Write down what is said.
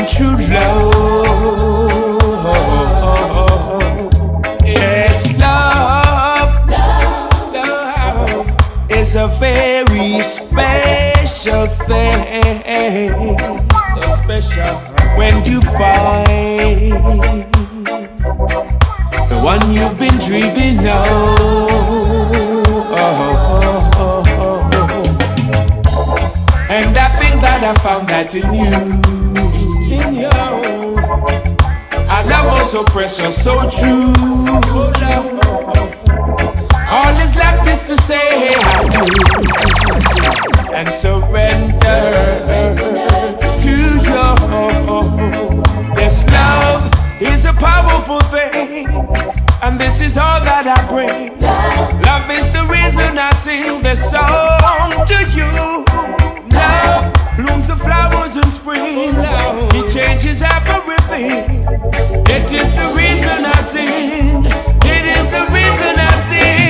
find true love. Yes, love is a very special thing. So special when you find the one you've been dreaming of. And I think that I found that in you. Our love was so precious, so true. All is left is to say I do and surrender to you. Yes, love is a powerful thing, and this is all that I bring. Love is the reason I sing this song to you. Love blooms the flowers in spring. It changes everything. It is the reason I sing. It is the reason I sing.